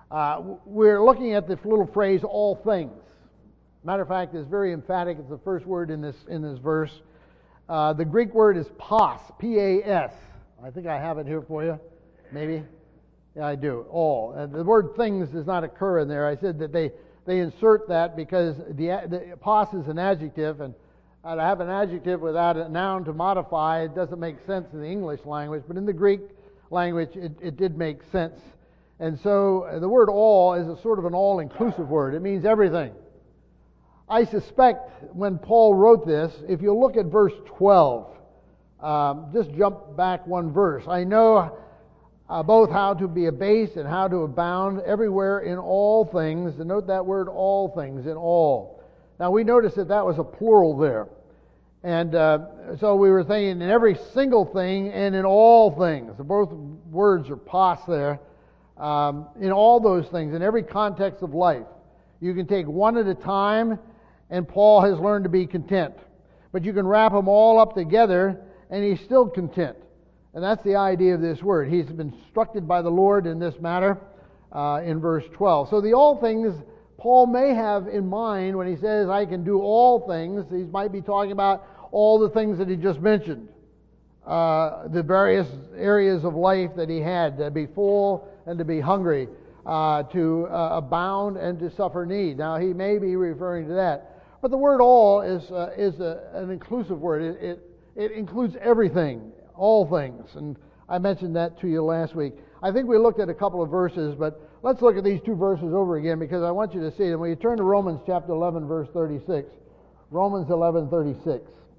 We're looking at this little phrase, all things. Matter of fact, it's very emphatic. It's the first word in this verse. The Greek word is pas, P-A-S. I think I have it here for you. Maybe? Yeah, I do. All. The word things does not occur in there. I said that they insert that because the pas is an adjective, and to have an adjective without a noun to modify, it doesn't make sense in the English language, but in the Greek language, it did make sense. And so the word all is a sort of an all-inclusive word. It means everything. I suspect when Paul wrote this, if you look at verse 12, just jump back one verse. I know both how to be abased and how to abound everywhere in all things. And note that word all things, in all. Now we noticed that was a plural there. And so we were thinking in every single thing and in all things. Both words are pas there. In all those things, in every context of life. You can take one at a time, and Paul has learned to be content. But you can wrap them all up together, and he's still content. And that's the idea of this word. He's been instructed by the Lord in this matter in verse 12. So the all things Paul may have in mind when he says, I can do all things. He might be talking about all the things that he just mentioned. The various areas of life that he had, to be full and to be hungry, to abound and to suffer need. Now he may be referring to that. But the word all is an inclusive word. It includes everything, all things. And I mentioned that to you last week. I think we looked at a couple of verses, but let's look at these two verses over again because I want you to see them. When you turn to Romans chapter 11, verse 36. Romans 11:36.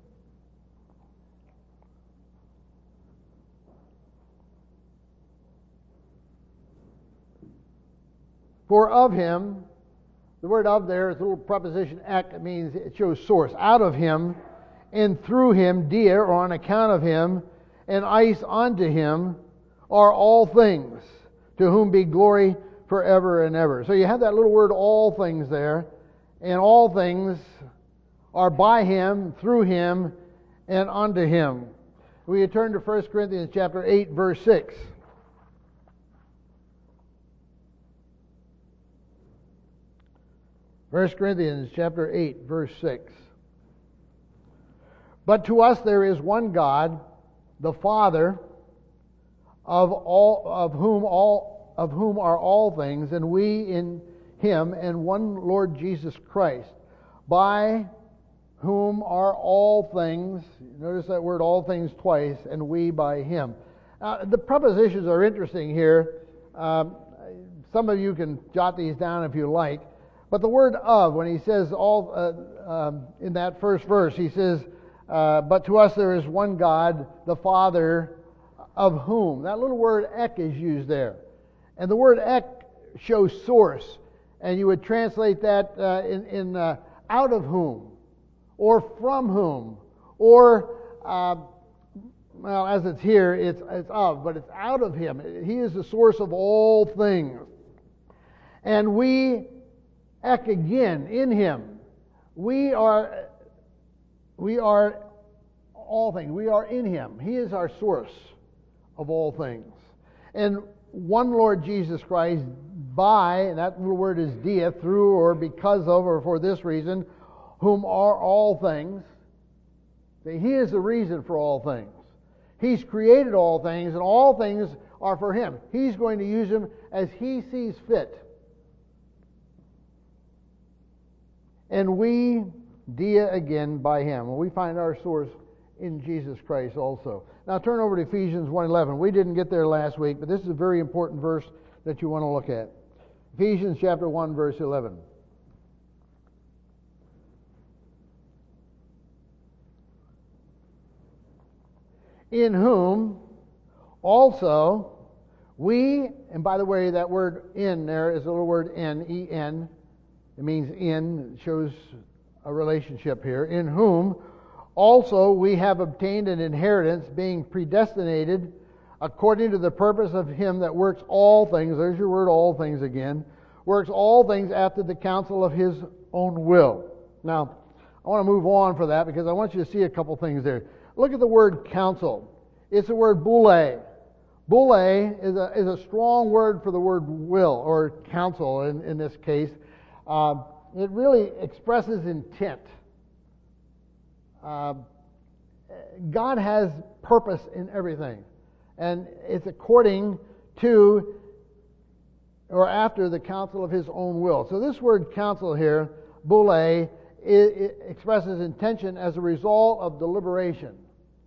For of him, the word of there is a little preposition ek. It means it shows source. Out of him and through him, dia, or on account of him, and eis unto him, are all things, to whom be glory forever and ever. So you have that little word all things there, and all things are by him, through him, and unto him. We turn to 1 Corinthians chapter 8, verse 6. 1 Corinthians chapter 8, verse 6. But to us there is one God, the Father, of whom are all things, and we in him, and one Lord Jesus Christ, by whom are all things. Notice that word all things twice, and we by him. The prepositions are interesting here. Some of you can jot these down if you like. But the word of, when he says all in that first verse, he says, but to us there is one God, the Father, of whom. That little word ek is used there. And the word ek shows source. And you would translate that in out of whom, or from whom, or, well, as it's here, it's of, but it's out of him. He is the source of all things. And we ek again, in him. We are all things. We are in him. He is our source of all things. And one Lord Jesus Christ, by, and that little word is dia, through or because of or for this reason, whom are all things. See, he is the reason for all things. He's created all things, and all things are for him. He's going to use them as he sees fit. And we, dia again, by him. And we find our source in Jesus Christ also. Now turn over to Ephesians 1:11. We didn't get there last week, but this is a very important verse that you want to look at. Ephesians chapter 1, verse 11. In whom also we, and by the way, that word in there is a little word in, E-N. It means in, it shows a relationship here. In whom also we have obtained an inheritance, being predestinated according to the purpose of him that works all things, there's your word all things again, works all things after the counsel of his own will. Now, I want to move on for that because I want you to see a couple things there. Look at the word counsel. It's the word boule. Bulle is a strong word for the word will or counsel in this case. It really expresses intent. God has purpose in everything, and it's according to or after the counsel of his own will. So this word counsel here, bulle, it expresses intention as a result of deliberation.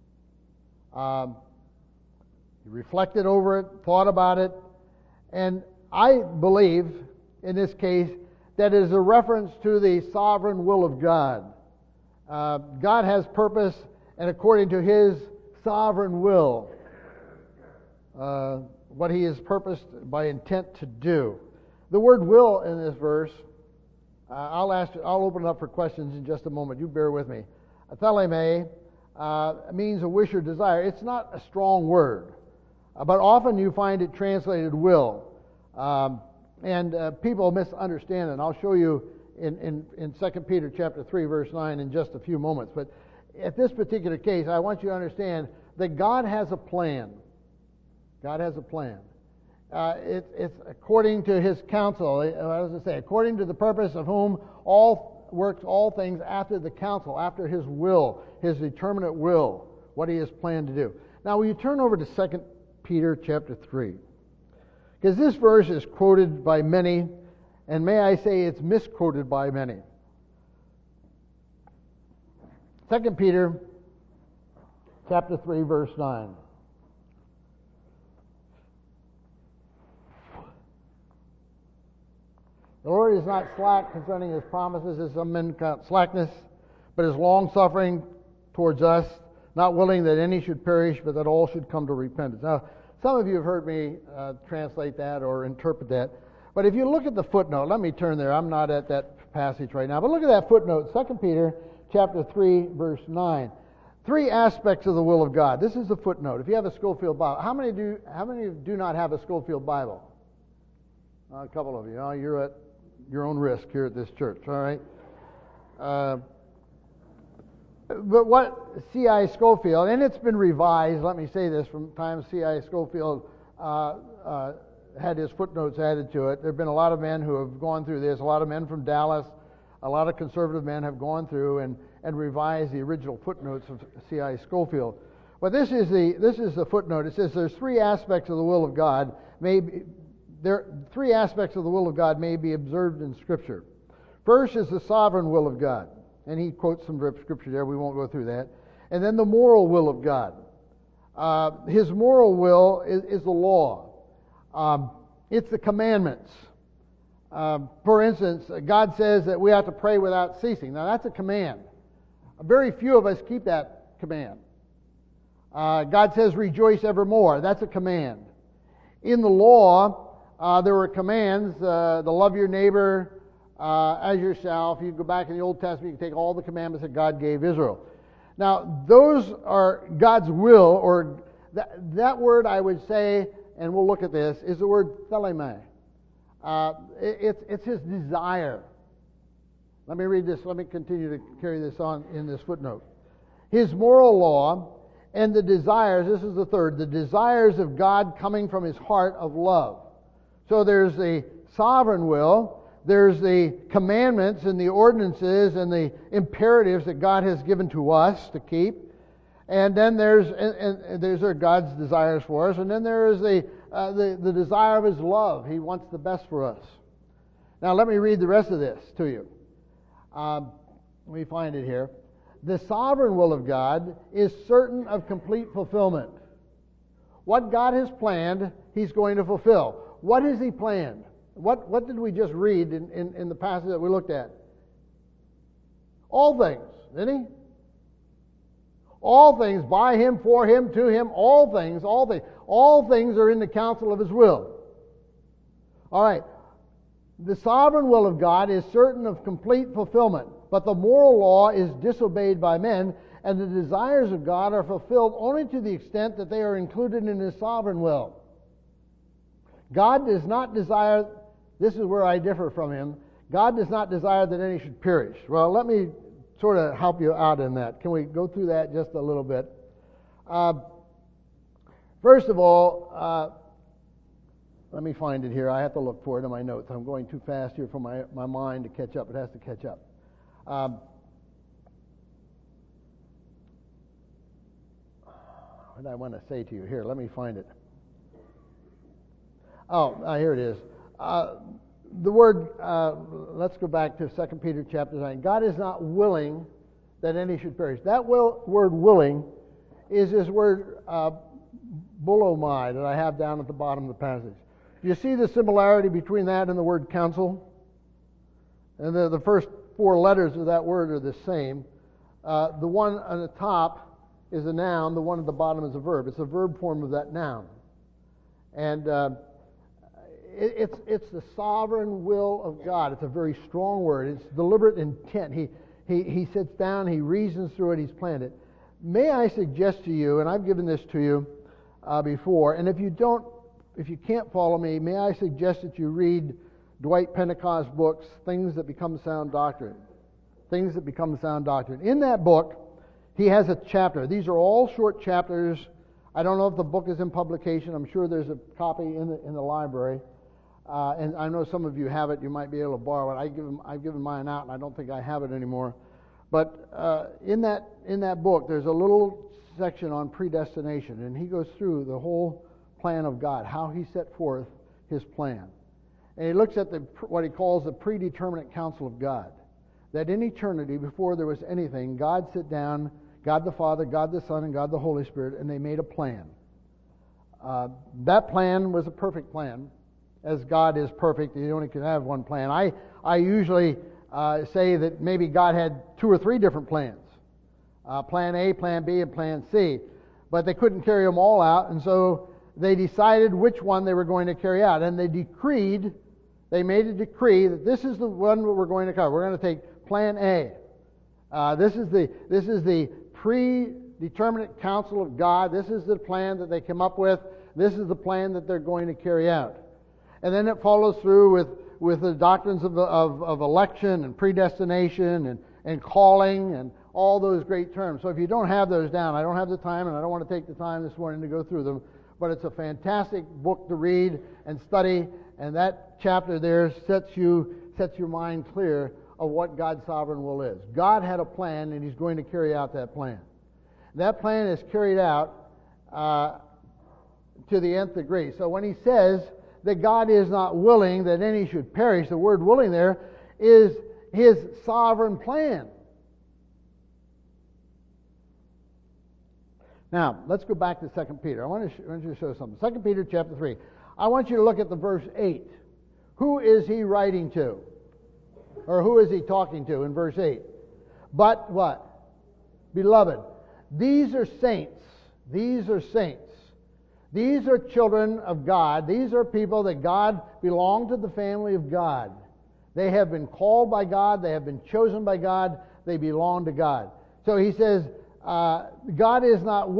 He reflected over it, thought about it, and I believe in this case that it is a reference to the sovereign will of God. God has purpose, and according to his sovereign will, what he has purposed by intent to do. The word will in this verse, I'll open it up for questions in just a moment. You bear with me. Theleme means a wish or desire. It's not a strong word, but often you find it translated will. And people misunderstand it. And I'll show you in 2 Peter chapter 3, verse 9 in just a few moments. But at this particular case, I want you to understand that God has a plan. God has a plan. It's according to his counsel. What does it say? According to the purpose of whom all works all things after the counsel, after his will, his determinate will, what he has planned to do. Now, will you turn over to 2 Peter chapter 3? Because this verse is quoted by many, and may I say it's misquoted by many. 2 Peter chapter 3, verse 9. The Lord is not slack concerning his promises, as some men count slackness, but is long-suffering towards us, not willing that any should perish, but that all should come to repentance. Now, some of you have heard me translate that or interpret that. But if you look at the footnote, let me turn there. I'm not at that passage right now. But look at that footnote, 2 Peter chapter 3, verse 9. Three aspects of the will of God. This is the footnote. If you have a Schofield Bible, how many do not have a Schofield Bible? A couple of you. Oh, you're at your own risk here at this church, all right? But what C.I. Scofield, and it's been revised, let me say this, from the time C.I. Scofield had his footnotes added to it. There have been a lot of men who have gone through this, a lot of men from Dallas, a lot of conservative men have gone through and revised the original footnotes of C.I. Scofield. But this is the footnote. It says there's three aspects of the will of God. Three aspects of the will of God may be observed in Scripture. First is the sovereign will of God. And he quotes some Scripture there. We won't go through that. And then the moral will of God. His moral will is the law. It's the commandments. For instance, God says that we have to pray without ceasing. Now that's a command. Very few of us keep that command. God says rejoice evermore. That's a command. In the law, there were commands to love your neighbor as yourself. You go back in the Old Testament, you can take all the commandments that God gave Israel. Now, those are God's will, or that word I would say, and we'll look at this, is the word theleme. It's his desire. Let me read this. Let me continue to carry this on in this footnote. His moral law and the desires, this is the third, the desires of God coming from his heart of love. So there's the sovereign will, there's the commandments and the ordinances and the imperatives that God has given to us to keep, and then those are God's desires for us, and then there is the desire of his love. He wants the best for us. Now let me read the rest of this to you. Let me find it here. The sovereign will of God is certain of complete fulfillment. What God has planned, he's going to fulfill. What has he planned? What did we just read in the passage that we looked at? All things, didn't he? All things, by him, for him, to him, all things. All things are in the counsel of his will. All right. The sovereign will of God is certain of complete fulfillment, but the moral law is disobeyed by men, and the desires of God are fulfilled only to the extent that they are included in his sovereign will. God does not desire, this is where I differ from him, God does not desire that any should perish. Well, let me sort of help you out in that. Can we go through that just a little bit? First of all, let me find it here. I have to look for it in my notes. I'm going too fast here for my mind to catch up. It has to catch up. What did I want to say to you? Here, let me find it. Here it is. The word, let's go back to 2 Peter chapter 9. God is not willing that any should perish. That word willing is this word bulomai that I have down at the bottom of the passage. Do you see the similarity between that and the word counsel? And the first four letters of that word are the same. The one on the top is a noun. The one at the bottom is a verb. It's a verb form of that noun. And it's the sovereign will of God. It's a very strong word. It's deliberate intent. He sits down, he reasons through it, he's planned it. May I suggest to you, and I've given this to you before, and if you can't follow me, may I suggest that you read Dwight Pentecost's books, Things That Become Sound Doctrine. Things That Become Sound Doctrine. In that book, he has a chapter. These are all short chapters. I don't know if the book is in publication. I'm sure there's a copy in the library. And I know some of you have it. You might be able to borrow it. I've given mine out, and I don't think I have it anymore. But in that book, there's a little section on predestination, and he goes through the whole plan of God, how he set forth his plan. And he looks at what he calls the predeterminate counsel of God. That in eternity, before there was anything, God sat down, God the Father, God the Son, and God the Holy Spirit, and they made a plan. That plan was a perfect plan. As God is perfect, you only can have one plan. I usually say that maybe God had 2 or 3 different plans. Plan A, Plan B, and Plan C. But they couldn't carry them all out, and so they decided which one they were going to carry out. And they made a decree that this is the one that we're going to cover. We're going to take Plan A. This is the predeterminate counsel of God. This is the plan that they came up with. This is the plan that they're going to carry out. And then it follows through with the doctrines of election and predestination and calling and all those great terms. So if you don't have those down, I don't have the time, and I don't want to take the time this morning to go through them, but it's a fantastic book to read and study, and that chapter there sets your mind clear of what God's sovereign will is. God had a plan, and he's going to carry out that plan. That plan is carried out to the nth degree. So when he says that God is not willing that any should perish, the word willing there is his sovereign plan. Now, let's go back to 2 Peter. I want you to show something. 2 Peter chapter 3. I want you to look at the verse 8. Who is he writing to? Or who is he talking to in verse 8? But what? Beloved. These are saints. These are saints. These are children of God. These are people that God belong to the family of God. They have been called by God. They have been chosen by God. They belong to God. So he says, God is not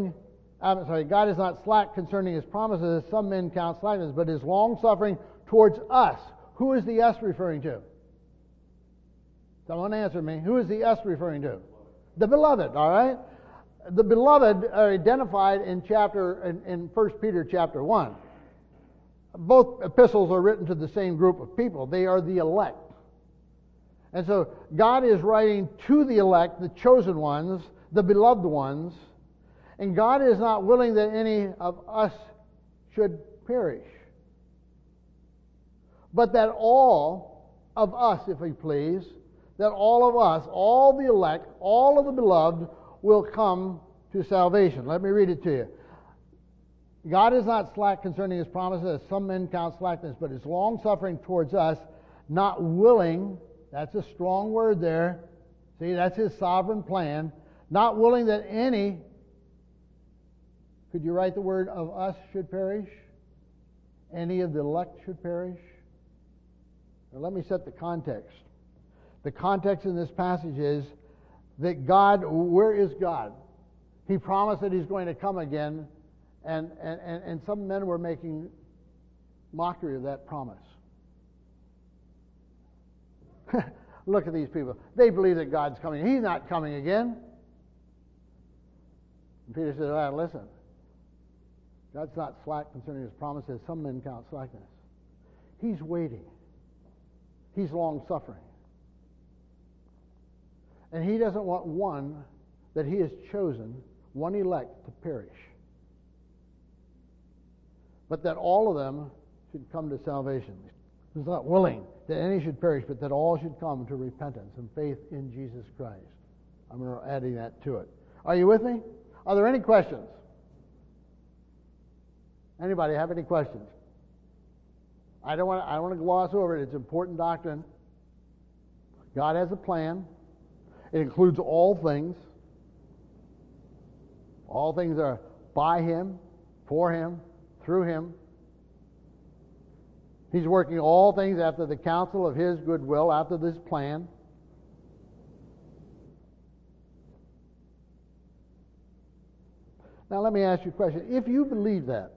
slack concerning his promises, as some men count slackness, but is long-suffering towards us. Who is the us referring to? Someone answer me. Who is the us referring to? The beloved, all right? The beloved are identified in 1 Peter chapter 1. Both epistles are written to the same group of people. They are the elect. And so God is writing to the elect, the chosen ones, the beloved ones, and God is not willing that any of us should perish, but that all of us, if we please, that all of us, all the elect, all of the beloved, will come to salvation. Let me read it to you. God is not slack concerning his promises, as some men count slackness, but is long-suffering towards us, not willing, that's a strong word there, see, that's his sovereign plan, not willing that any, could you write the word of us should perish? Any of the elect should perish? Now let me set the context. The context in this passage is that God, where is God? He promised that he's going to come again, and some men were making mockery of that promise. Look at these people. They believe that God's coming. He's not coming again. And Peter said, all right, listen. God's not slack concerning his promises. Some men count slackness. He's waiting. He's long-suffering. And he doesn't want one that he has chosen, one elect, to perish, but that all of them should come to salvation. He's not willing that any should perish, but that all should come to repentance and faith in Jesus Christ. I'm adding that to it. Are you with me? Are there any questions? Anybody have any questions? I don't want to gloss over it. It's important doctrine. God has a plan. It includes all things. All things are by him, for him, through him. He's working all things after the counsel of his good will, after this plan. Now let me ask you a question. If you believe that,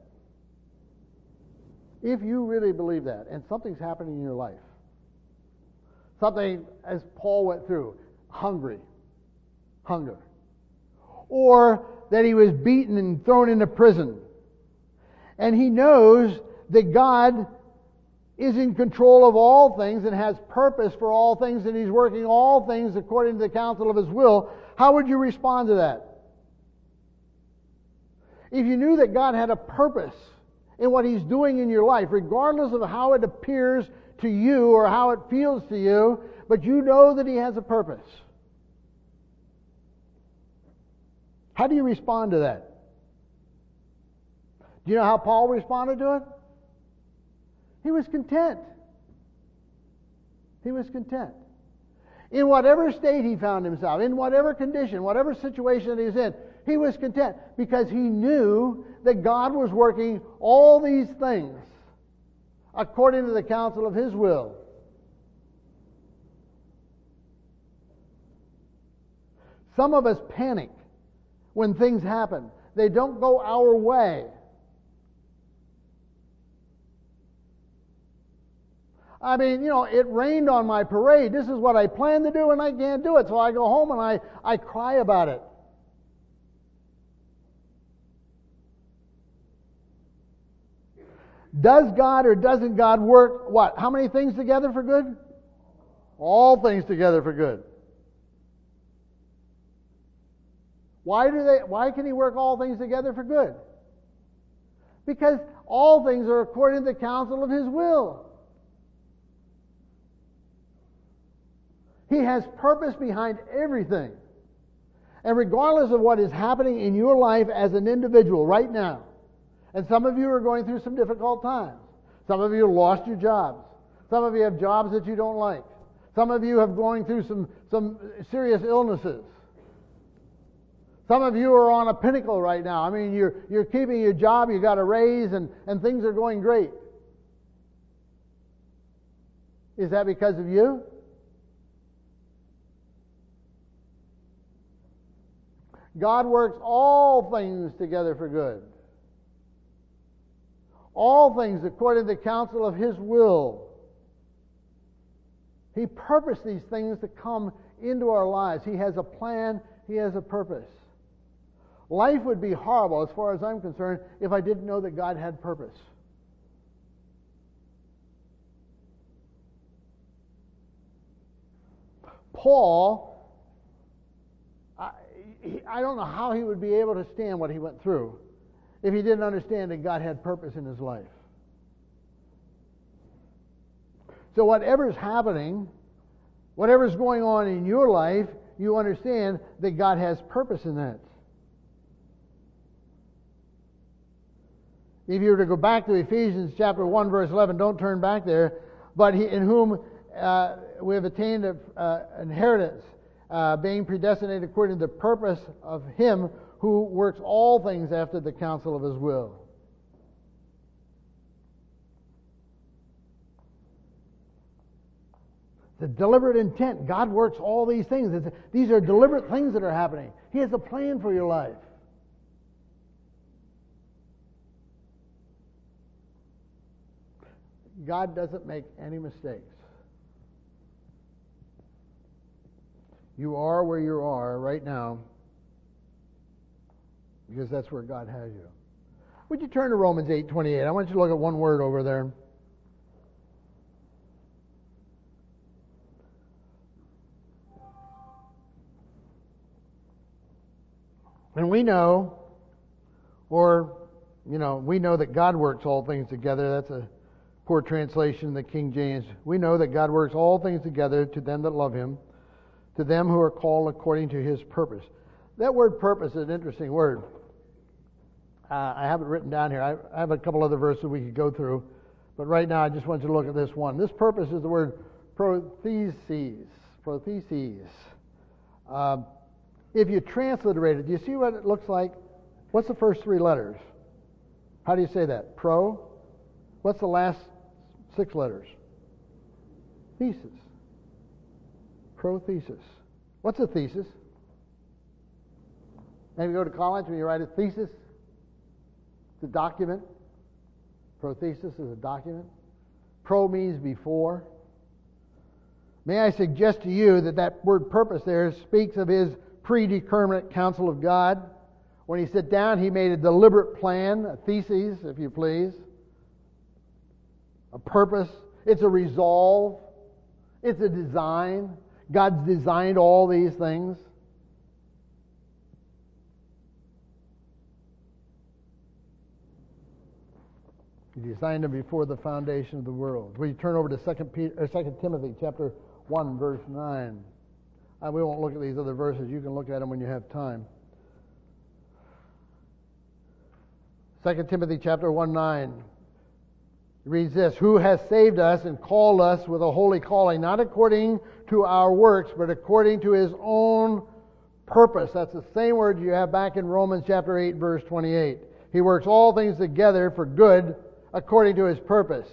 if you really believe that, and something's happening in your life, something, as Paul went through, hunger, or that he was beaten and thrown into prison, and he knows that God is in control of all things and has purpose for all things, and he's working all things according to the counsel of his will, how would you respond to that? If you knew that God had a purpose in what he's doing in your life, regardless of how it appears to you or how it feels to you, but you know that he has a purpose, how do you respond to that? Do you know how Paul responded to it? He was content. He was content. In whatever state he found himself, in whatever condition, whatever situation he was in, he was content because he knew that God was working all these things according to the counsel of his will. Some of us panic when things happen. They don't go our way. I mean, it rained on my parade. This is what I planned to do, and I can't do it. So I go home and I cry about it. Does God or doesn't God work what? How many things together for good? All things together for good. Why can he work all things together for good? Because all things are according to the counsel of his will. He has purpose behind everything. And regardless of what is happening in your life as an individual right now, and some of you are going through some difficult times. Some of you have lost your jobs. Some of you have jobs that you don't like. Some of you have going through some serious illnesses. Some of you are on a pinnacle right now. I mean, you're keeping your job, you got a raise, and things are going great. Is that because of you? God works all things together for good. All things according to the counsel of his will. He purposed these things to come into our lives. He has a plan. He has a purpose. Life would be horrible, as far as I'm concerned, if I didn't know that God had purpose. Paul, I don't know how he would be able to stand what he went through if he didn't understand that God had purpose in his life. So whatever's happening, whatever's going on in your life, you understand that God has purpose in that. If you were to go back to Ephesians chapter 1, verse 11, don't turn back there, but in whom we have attained inheritance, being predestinated according to the purpose of him who works all things after the counsel of his will. The deliberate intent. God works all these things. These are deliberate things that are happening. He has a plan for your life. God doesn't make any mistakes. You are where you are right now because that's where God has you. Would you turn to Romans 8:28? I want you to look at one word over there. And we know, we know that God works all things together. That's a poor translation in the King James. We know that God works all things together to them that love Him, to them who are called according to His purpose. That word purpose is an interesting word. I have it written down here. I have a couple other verses we could go through, but right now I just want you to look at this one. This purpose is the word prothesis. Prothesis. If you transliterate it, do you see what it looks like? What's the first three letters? How do you say that? Pro? What's the last 6 letters? Thesis. Prothesis. What's a thesis? Maybe you go to college when you write a thesis. It's a document. Prothesis is a document. Pro means before. May I suggest to you that word purpose there speaks of His predeterminate counsel of God. When He sat down, He made a deliberate plan, a thesis, if you please. A purpose. It's a resolve. It's a design. God's designed all these things. He designed them before the foundation of the world. Will you turn over to 2 Timothy chapter 1, verse 9. We won't look at these other verses. You can look at them when you have time. 2 Timothy chapter 1, 9. It reads this: Who has saved us and called us with a holy calling, not according to our works, but according to His own purpose. That's the same word you have back in Romans chapter 8, verse 28. He works all things together for good according to His purpose.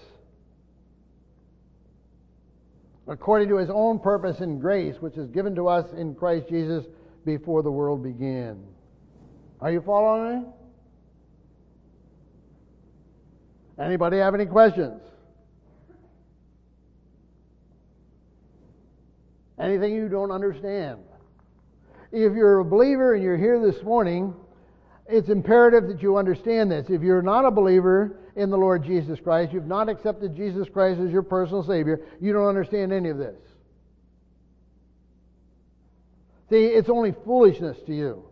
According to His own purpose and grace, which is given to us in Christ Jesus before the world began. Are you following me? Anybody have any questions? Anything you don't understand? If you're a believer and you're here this morning, it's imperative that you understand this. If you're not a believer in the Lord Jesus Christ, you've not accepted Jesus Christ as your personal Savior, you don't understand any of this. See, it's only foolishness to you.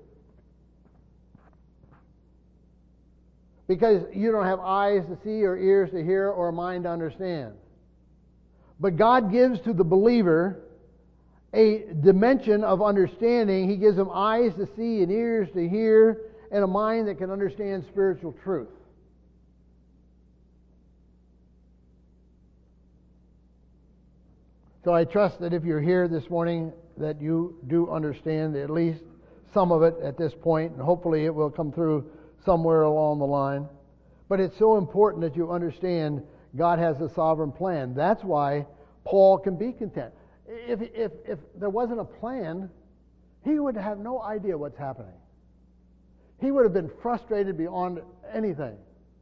Because you don't have eyes to see or ears to hear or a mind to understand. But God gives to the believer a dimension of understanding. He gives them eyes to see and ears to hear and a mind that can understand spiritual truth. So I trust that if you're here this morning that you do understand at least some of it at this point, and hopefully it will come through somewhere along the line. But it's so important that you understand God has a sovereign plan. That's why Paul can be content. If there wasn't a plan, he would have no idea what's happening. He would have been frustrated beyond anything.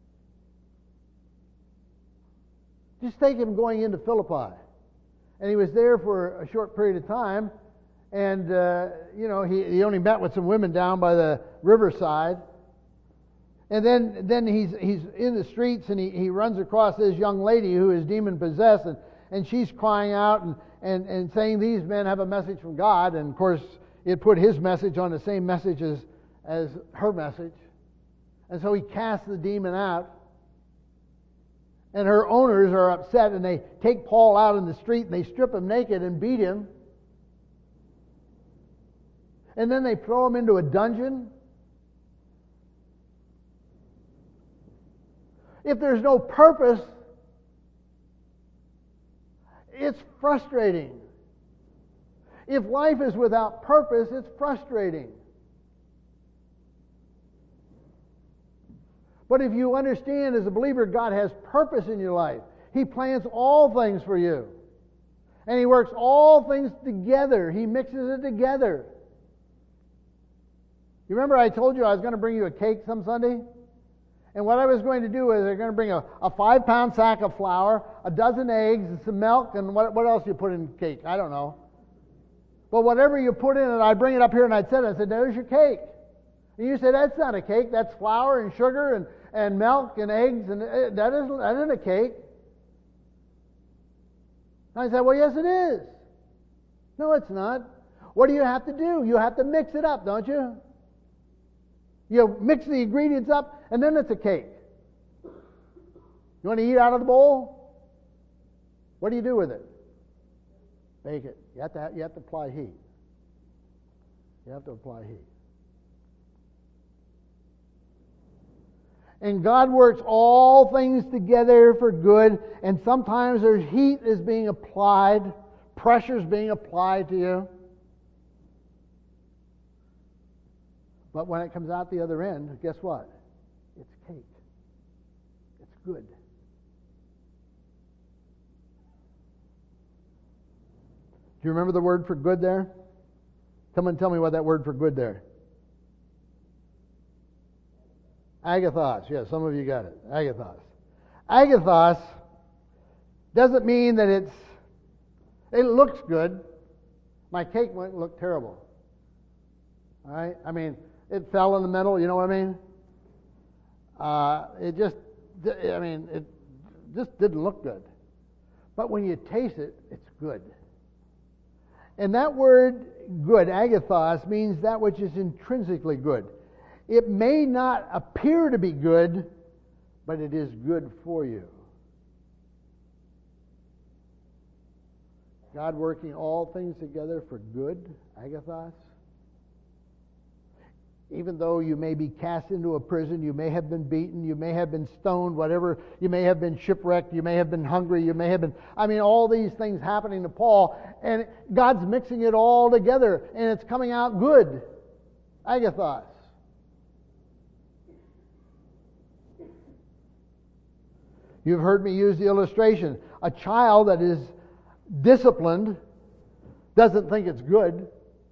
Just take him going into Philippi. And he was there for a short period of time, and he only met with some women down by the riverside. And then he's in the streets, and he runs across this young lady who is demon possessed, and she's crying out and saying these men have a message from God. And of course it put his message on the same message as her message. And so he casts the demon out. And her owners are upset, and they take Paul out in the street and they strip him naked and beat him. And then they throw him into a dungeon. If there's no purpose, it's frustrating. If life is without purpose, it's frustrating. But if you understand as a believer, God has purpose in your life. He plans all things for you. And He works all things together. He mixes it together. You remember I told you I was going to bring you a cake some Sunday? And what I was going to do is I'm going to bring a 5-pound sack of flour, a dozen eggs, and some milk, and what else you put in cake? I don't know. But whatever you put in it, I'd bring it up here and I'd set it. I said, there's your cake. And you say, that's not a cake, that's flour and sugar and milk and eggs, and that isn't a cake. I said, well, yes, it is. No, it's not. What do you have to do? You have to mix it up, don't you? You mix the ingredients up, and then it's a cake. You want to eat out of the bowl? What do you do with it? Bake it. You have to apply heat. You have to apply heat. And God works all things together for good, and sometimes there's heat is being applied, pressure's being applied to you. But when it comes out the other end, guess what? It's cake. It's good. Do you remember the word for good there? Come and tell me what that word for good there. Agathos. Yes, some of you got it. Agathos. Agathos doesn't mean that it looks good. My cake might look terrible. All right? I mean, it fell in the middle, you know what I mean? It just didn't look good. But when you taste it, it's good. And that word good, agathos, means that which is intrinsically good. It may not appear to be good, but it is good for you. God working all things together for good, agathos. Even though you may be cast into a prison, you may have been beaten, you may have been stoned, whatever, you may have been shipwrecked, you may have been hungry, you may have been, all these things happening to Paul, and God's mixing it all together, and it's coming out good. Agathos. You've heard me use the illustration. A child that is disciplined doesn't think it's good.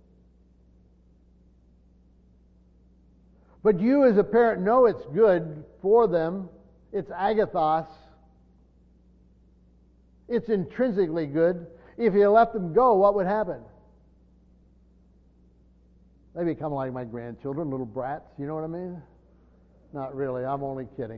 But you as a parent know it's good for them. It's agathos. It's intrinsically good. If you let them go, what would happen? They become like my grandchildren, little brats. You know what I mean? Not really. I'm only kidding.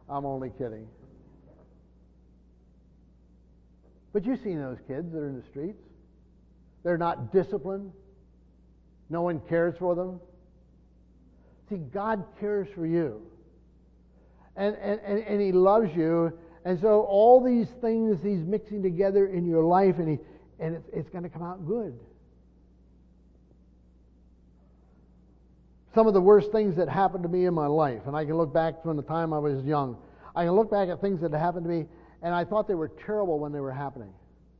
But you've seen those kids that are in the streets. They're not disciplined. No one cares for them. See, God cares for you. And He loves you. And so all these things He's mixing together in your life, and it's going to come out good. Some of the worst things that happened to me in my life, and I can look back from the time I was young. I can look back at things that happened to me, and I thought they were terrible when they were happening.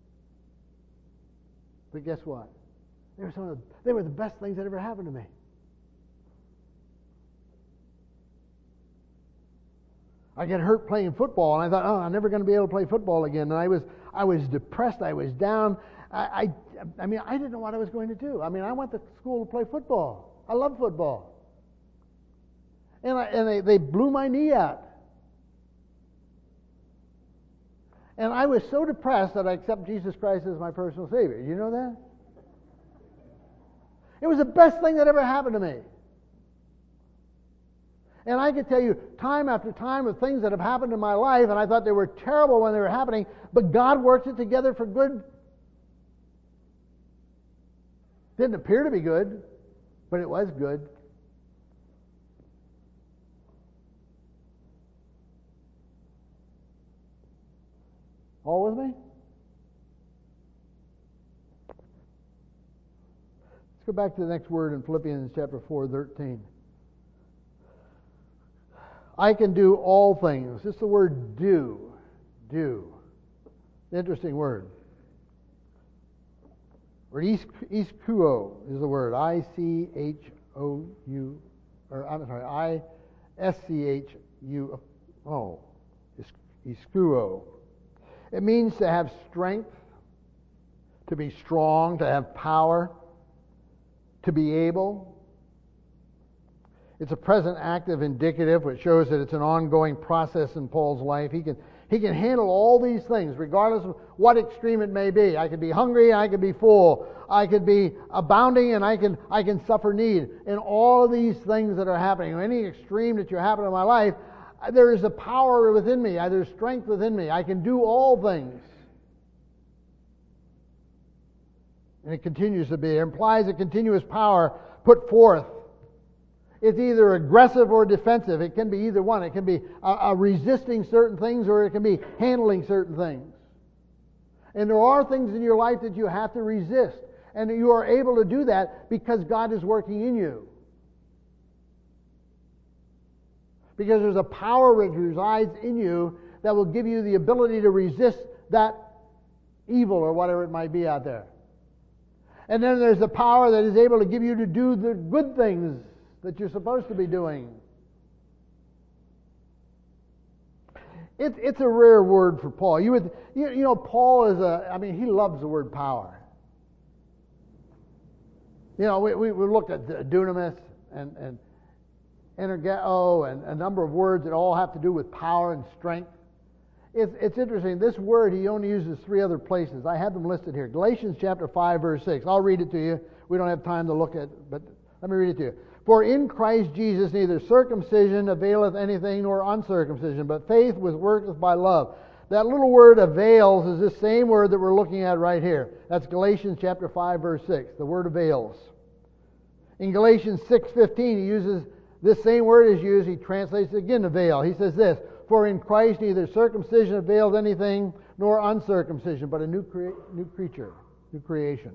But guess what? They were the best things that ever happened to me. I get hurt playing football, and I thought, I'm never going to be able to play football again. And I was depressed. I was down. I didn't know what I was going to do. I went to school to play football. I love football. And they blew my knee out. And I was so depressed that I accepted Jesus Christ as my personal Savior. You know that? It was the best thing that ever happened to me. And I could tell you time after time of things that have happened in my life, and I thought they were terrible when they were happening, but God worked it together for good. Didn't appear to be good, but it was good. All with me? Let's go back to the next word in Philippians chapter 4:13. I can do all things. Just the word do. Do. Interesting word. Or iskuo is the word. I-C-H-O-U. Or I'm sorry, I-S-C-H-U-O. Iskuo. It means to have strength, to be strong, to have power, to be able. It's a present active indicative, which shows that it's an ongoing process in Paul's life. He can handle all these things, regardless of what extreme it may be. I could be hungry, I could be full, I could be abounding, and I can suffer need. And all of these things that are happening, any extreme that you happen in my life, There is a power within me. There's strength within me. I can do all things. And it continues to be. It implies a continuous power put forth. It's either aggressive or defensive. It can be either one. It can be resisting certain things, or it can be handling certain things. And there are things in your life that you have to resist. And you are able to do that because God is working in you. Because there's a power that resides in you that will give you the ability to resist that evil or whatever it might be out there. And then there's the power that is able to give you to do the good things that you're supposed to be doing. It's a rare word for Paul. You know, Paul is he loves the word power. You know, we looked at dunamis and energeo and a number of words that all have to do with power and strength. It's interesting. This word he only uses 3 other places. I have them listed here. Galatians chapter 5, verse 6. I'll read it to you. We don't have time to look at it, but let me read it to you. For in Christ Jesus neither circumcision availeth anything nor uncircumcision, but faith which worketh by love. That little word avails is this same word that we're looking at right here. That's Galatians chapter 5, verse 6. The word avails. In Galatians 6:15, he uses this same word is used. He translates it again, avail. He says this, for in Christ neither circumcision avails anything nor uncircumcision, but a new creature, new creation.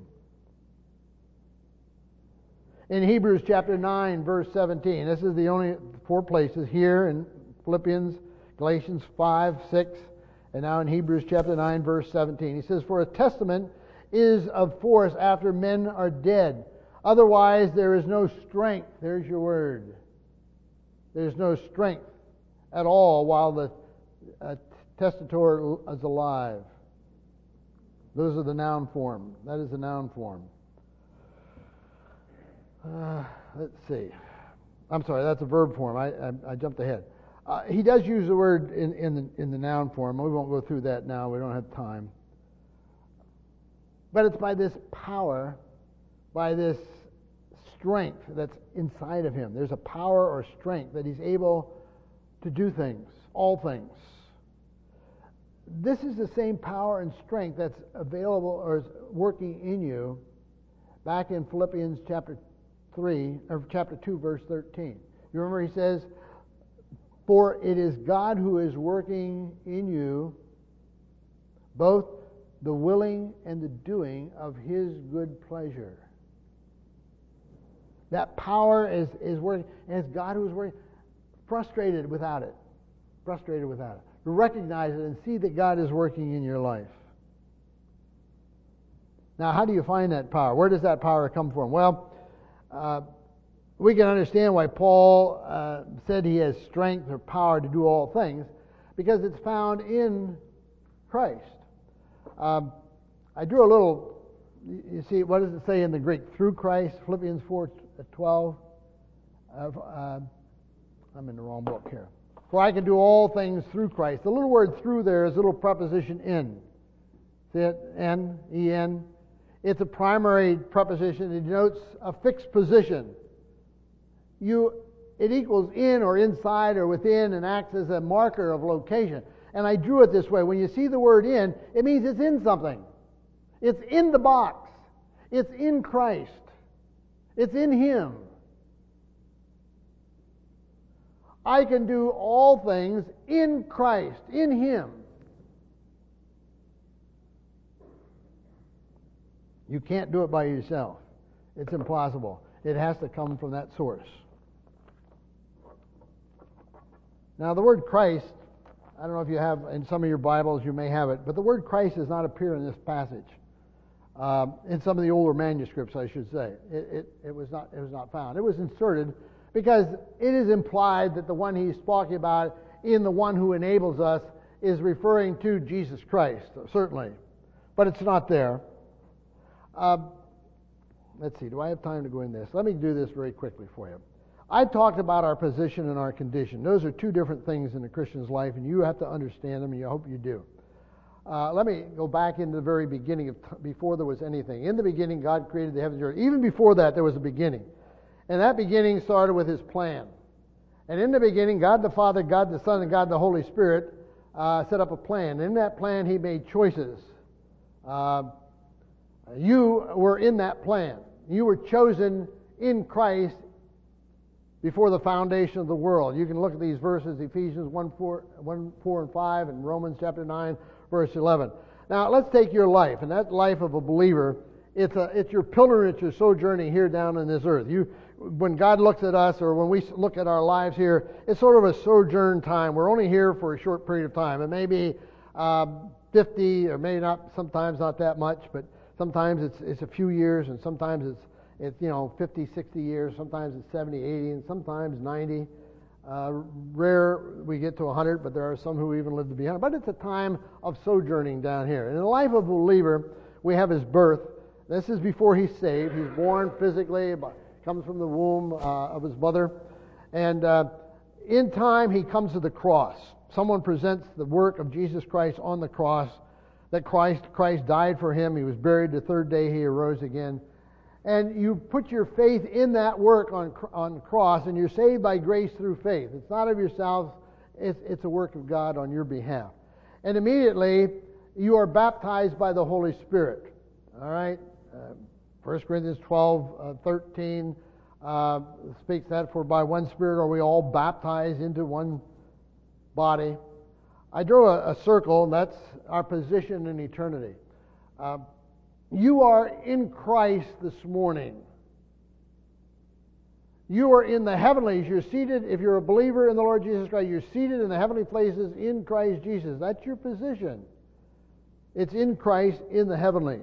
In Hebrews chapter 9, verse 17, this is the only 4 places here in Philippians, Galatians 5, 6, and now in Hebrews chapter 9, verse 17. He says, for a testament is of force after men are dead. Otherwise there is no strength. There's your word. There's no strength at all while the testator is alive. Those are the noun form. That is the noun form. Let's see. I'm sorry, that's a verb form. I jumped ahead. He does use the word in the noun form. We won't go through that now. We don't have time. But it's by this power, by this strength that's inside of him. There's a power or strength that he's able to do things, all things. This is the same power and strength that's available or is working in you back in Philippians chapter 2, verse 13. You remember he says, for it is God who is working in you both the willing and the doing of his good pleasure. That power is working, and it's God who is working. Frustrated without it. Frustrated without it. To recognize it and see that God is working in your life. Now, how do you find that power? Where does that power come from? Well, we can understand why Paul said he has strength or power to do all things, because it's found in Christ. I drew a little, you see, what does it say in the Greek? Through Christ, Philippians 4:12. I'm in the wrong book here. For I can do all things through Christ. The little word through there is a little preposition in. See it? N, E-N. It's a primary preposition. It denotes a fixed position. It equals in or inside or within and acts as a marker of location. And I drew it this way. When you see the word in, it means it's in something. It's in the box. It's in Christ. It's in Him. I can do all things in Christ, in Him. You can't do it by yourself. It's impossible. It has to come from that source. Now, the word Christ, I don't know if you have, in some of your Bibles you may have it, but the word Christ does not appear in this passage. In some of the older manuscripts, I should say. It was not found. It was inserted because it is implied that the one he's talking about in the one who enables us is referring to Jesus Christ, certainly. But it's not there. Let's see, do I have time to go in this? Let me do this very quickly for you. I talked about our position and our condition. Those are two different things in a Christian's life, and you have to understand them, and I hope you do. Let me go back into the very beginning, before there was anything. In the beginning, God created the heavens and earth. Even before that, there was a beginning. And that beginning started with His plan. And in the beginning, God the Father, God the Son, and God the Holy Spirit set up a plan. In that plan, He made choices. You were in that plan. You were chosen in Christ before the foundation of the world. You can look at these verses, Ephesians 1, 4 and 5, and Romans chapter 9, verse 11. Now, let's take your life, and that life of a believer, it's your pilgrimage, your sojourning here down on this earth. When God looks at us, or when we look at our lives here, it's sort of a sojourn time. We're only here for a short period of time. It may be 50, or maybe not, sometimes not that much, but sometimes it's a few years, and sometimes it's 50, 60 years, sometimes it's 70, 80, and sometimes 90. Rare we get to 100, but there are some who even live to be 100. But it's a time of sojourning down here. In the life of a believer, we have his birth. This is before he's saved. He's born physically, comes from the womb of his mother. And in time, he comes to the cross. Someone presents the work of Jesus Christ on the cross, that Christ died for him. He was buried. The third day he arose again. And you put your faith in that work on the cross, and you're saved by grace through faith. It's not of yourselves. It's a work of God on your behalf. And immediately, you are baptized by the Holy Spirit. All right? 1 Corinthians 12, 13 speaks that, for by one Spirit are we all baptized into one body. I drew a circle, and that's our position in eternity. You are in Christ this morning. You are in the heavenlies. You're seated, if you're a believer in the Lord Jesus Christ, you're seated in the heavenly places in Christ Jesus. That's your position. It's in Christ in the heavenlies.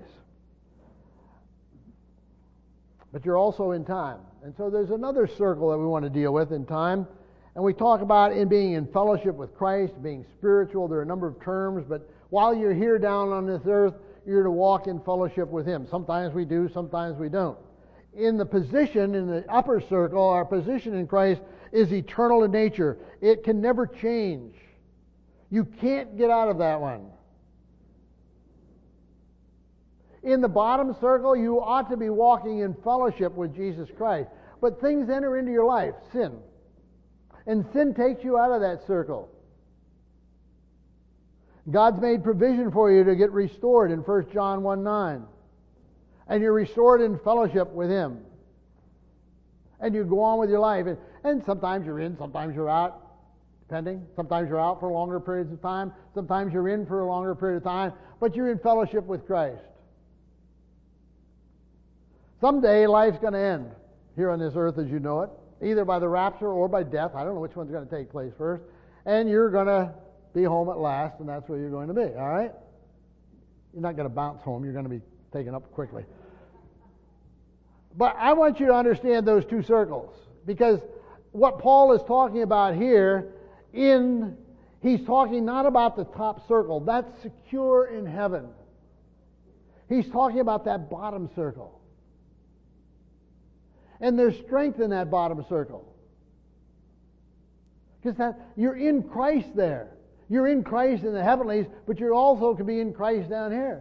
But you're also in time. And so there's another circle that we want to deal with in time. And we talk about in being in fellowship with Christ, being spiritual. There are a number of terms, but while you're here down on this earth, you're to walk in fellowship with Him. Sometimes we do, sometimes we don't. In the position, in the upper circle, our position in Christ is eternal in nature. It can never change. You can't get out of that one. In the bottom circle, you ought to be walking in fellowship with Jesus Christ. But things enter into your life, sin. And sin takes you out of that circle. God's made provision for you to get restored in 1 John 1:9. And you're restored in fellowship with Him. And you go on with your life. And sometimes you're in, sometimes you're out, depending. Sometimes you're out for longer periods of time. Sometimes you're in for a longer period of time. But you're in fellowship with Christ. Someday life's going to end here on this earth as you know it, either by the rapture or by death. I don't know which one's going to take place first. And you're going to be home at last, and that's where you're going to be, all right? You're not going to bounce home. You're going to be taken up quickly. But I want you to understand those two circles, because what Paul is talking about here, he's talking not about the top circle. That's secure in heaven. He's talking about that bottom circle. And there's strength in that bottom circle. Because you're in Christ there. You're in Christ in the heavenlies, but you also can be in Christ down here.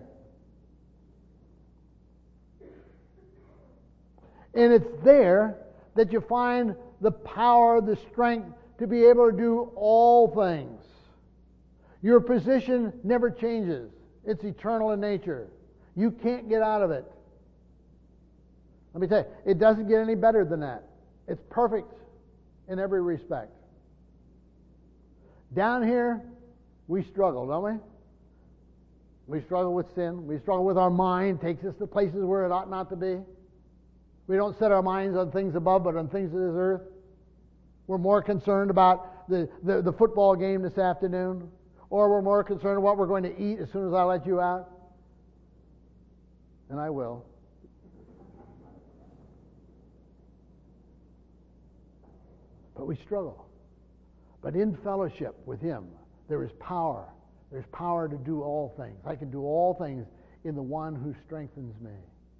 And it's there that you find the power, the strength to be able to do all things. Your position never changes. It's eternal in nature. You can't get out of it. Let me tell you, it doesn't get any better than that. It's perfect in every respect. Down here, we struggle, don't we? We struggle with sin. We struggle with our mind. It takes us to places where it ought not to be. We don't set our minds on things above, but on things of this earth. We're more concerned about the football game this afternoon, or we're more concerned about what we're going to eat as soon as I let you out. And I will. But we struggle. But in fellowship with Him, there is power. There's power to do all things. I can do all things in the one who strengthens me.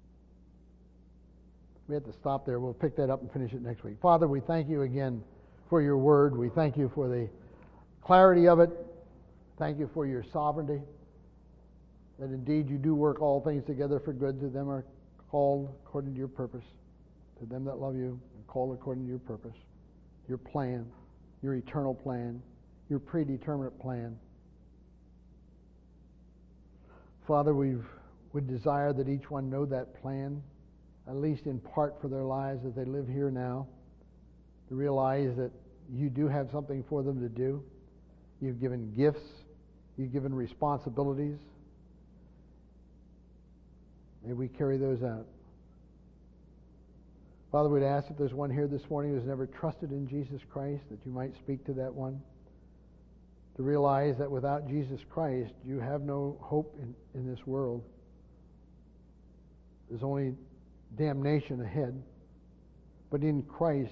We have to stop there. We'll pick that up and finish it next week. Father, we thank you again for your word. We thank you for the clarity of it. Thank you for your sovereignty. That indeed you do work all things together for good to them are called according to your purpose. To them that love you and called according to your purpose. Your plan. your eternal plan, your predeterminate plan. Father, we would desire that each one know that plan, at least in part for their lives as they live here now, to realize that you do have something for them to do. You've given gifts. You've given responsibilities. May we carry those out. Father, we'd ask if there's one here this morning who's never trusted in Jesus Christ, that you might speak to that one, to realize that without Jesus Christ, you have no hope in this world. There's only damnation ahead. But in Christ,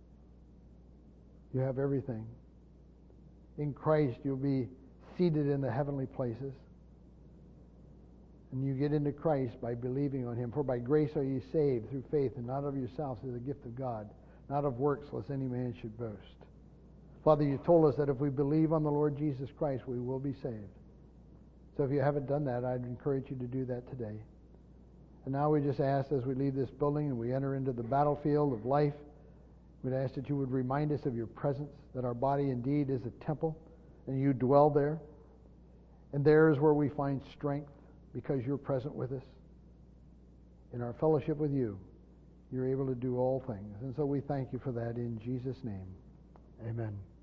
you have everything. In Christ, you'll be seated in the heavenly places. And you get into Christ by believing on Him. For by grace are ye saved through faith, and not of yourselves, as a gift of God, not of works, lest any man should boast. Father, you told us that if we believe on the Lord Jesus Christ, we will be saved. So if you haven't done that, I'd encourage you to do that today. And now we just ask, as we leave this building and we enter into the battlefield of life, we'd ask that you would remind us of your presence, that our body indeed is a temple, and you dwell there. And there is where we find strength, because you're present with us. In our fellowship with you, you're able to do all things. And so we thank you for that in Jesus' name. Amen.